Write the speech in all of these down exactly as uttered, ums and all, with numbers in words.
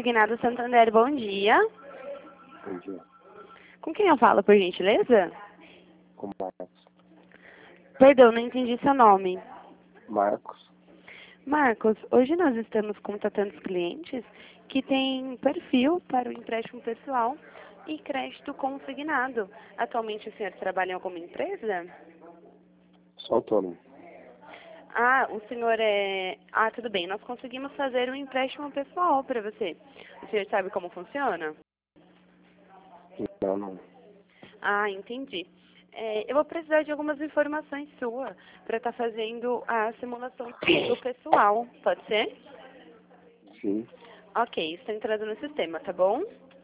Consignado Santander, bom dia. Bom dia. Com quem eu falo, por gentileza? Com Marcos. Perdão, não entendi seu nome. Marcos. Marcos, hoje nós estamos contatando os clientes que têm perfil para o empréstimo pessoal e crédito consignado. Atualmente o senhor trabalha em alguma empresa? Sou autônomo. Ah, o senhor é... Ah, tudo bem. Nós conseguimos fazer um empréstimo pessoal para você. O senhor sabe como funciona? Não, não. Ah, entendi. É, eu vou precisar de algumas informações suas para estar fazendo a simulação do pessoal. Pode ser? Sim. Ok, está entrando no sistema, tá bom?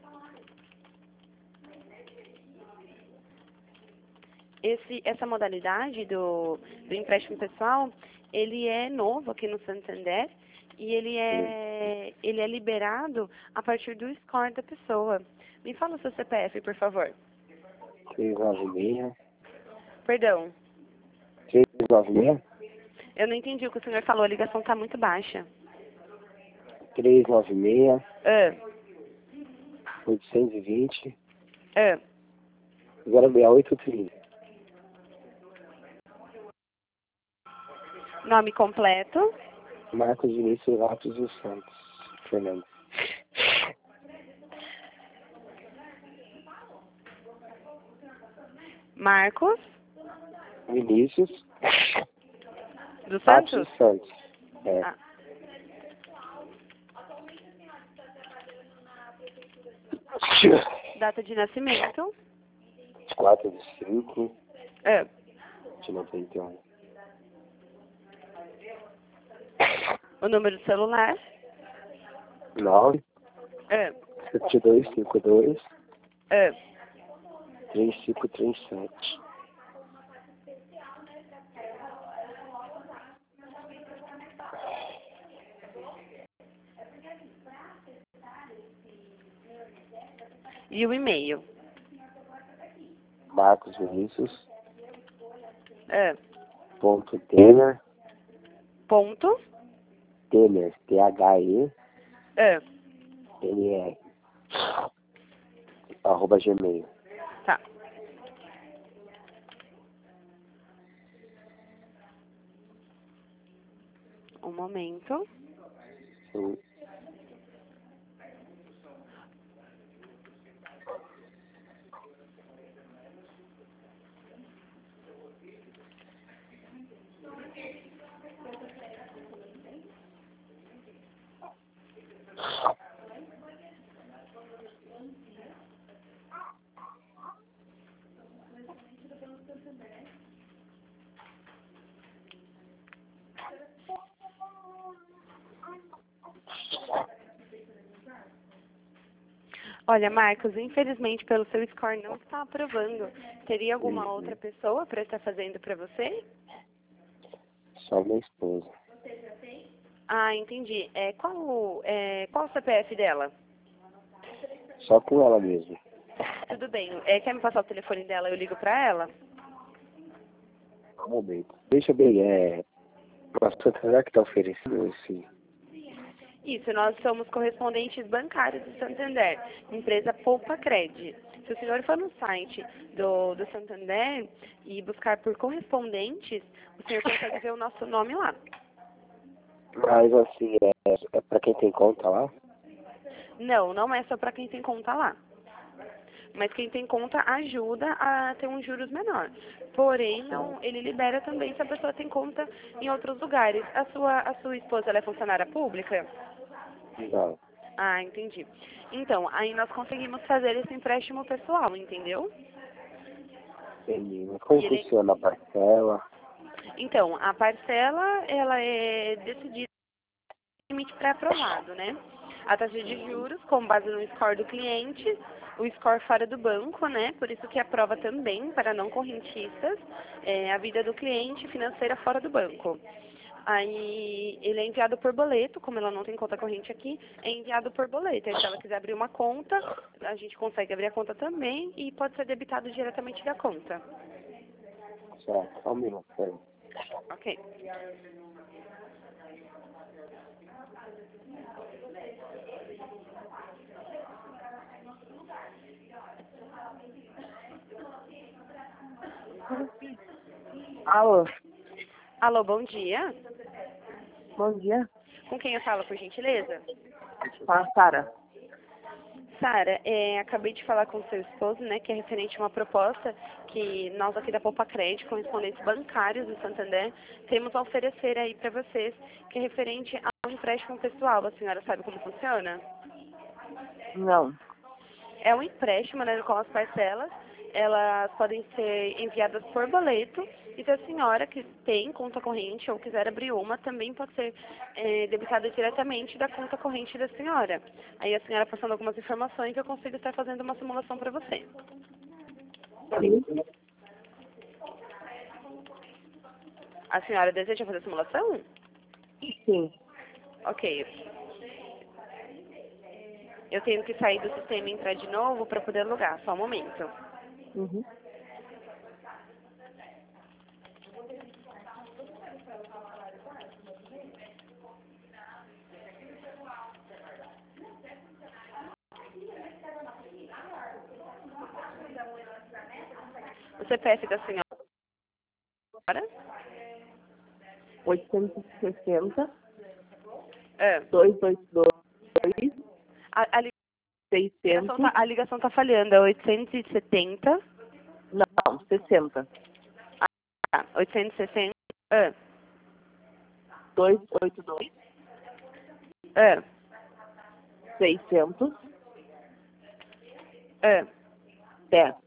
Esse, essa modalidade do, do empréstimo pessoal, ele é novo aqui no Santander e ele é, ele é liberado a partir do score da pessoa. Me fala o seu C P F, por favor. três nove seis. Perdão, três nove seis. eu não entendi o que o senhor falou, a ligação está muito baixa. três nove seis. Ah, oitocentos e vinte. ah. zero seis oito trinta. Nome completo. Marcos Vinícius Lopes dos Santos. Fernando. Marcos Vinícius dos Lopes Santos? dos Santos. É. Ah. Data de nascimento. quatro de cinco Ah. de noventa e um. O número do celular. nove Ah. sete dois cinco dois Ah. três cinco três sete. E o e-mail. Marcos Vinícius. Ah. Ponto Temer. Ponto. Temer. T H E Ah. N R. Arroba Gmail. Tá. Um momento. Sim. Olha, Marcos, infelizmente pelo seu score não está aprovando. Teria alguma Uhum. outra pessoa para estar fazendo para você? Só minha esposa. Ah, entendi. É, qual, é, qual o C P F dela? Só com ela mesmo. Tudo bem. É, quer me passar o telefone dela? Eu ligo para ela? Um momento. Deixa bem, é. Nossa, será que tá oferecendo esse? Isso, nós somos correspondentes bancários do Santander, empresa Poupa Cred. Se o senhor for no site do, do Santander e buscar por correspondentes, o senhor consegue ver o nosso nome lá. Mas assim, é, é pra quem tem conta lá? Não, não é só para quem tem conta lá. Mas quem tem conta ajuda a ter um juros menor. Porém, não, ele libera também se a pessoa tem conta em outros lugares. A sua, a sua esposa, ela é funcionária pública? Não. Ah, entendi. Então, aí nós conseguimos fazer esse empréstimo pessoal, entendeu? Entendi. Mas como E ele... funciona a parcela? Então, a parcela, ela é decidida no limite pré-aprovado, né? A taxa de juros, com base no score do cliente, o score fora do banco, né? Por isso que aprova também, para não correntistas, é, a vida do cliente financeira fora do banco. Aí ele é enviado por boleto, como ela não tem conta corrente aqui, é enviado por boleto. Aí se ela quiser abrir uma conta, a gente consegue abrir a conta também e pode ser debitado diretamente da conta. Certo. Só um minuto, peraí. Ok. Alô, Alô, bom dia. bom dia. Com quem eu falo, por gentileza? Fala, Sara. Sara, é, acabei de falar com o seu esposo, né, que é referente a uma proposta que nós aqui da Poupa Crédito, correspondentes bancários do Santander, temos a oferecer aí para vocês, que é referente a um empréstimo pessoal. A senhora sabe como funciona? Não. É um empréstimo, né, com as parcelas, elas podem ser enviadas por boleto, e se a senhora que tem conta corrente ou quiser abrir uma, também pode ser é, debitada diretamente da conta corrente da senhora. Aí a senhora passando algumas informações, eu consigo estar fazendo uma simulação para você. Sim. A senhora deseja fazer a simulação? Sim. Ok. Eu tenho que sair do sistema e entrar de novo para poder alugar, só um momento. Uhum. O C P F da senhora? oitocentos e sessenta, É. duzentos e vinte e dois, A, a, ligação seiscentos. tá, a ligação tá falhando, é oitocentos e setenta. Não, sessenta. Ah, oitocentos e sessenta. É. duzentos e oitenta e dois, É. seiscentos, É. dez.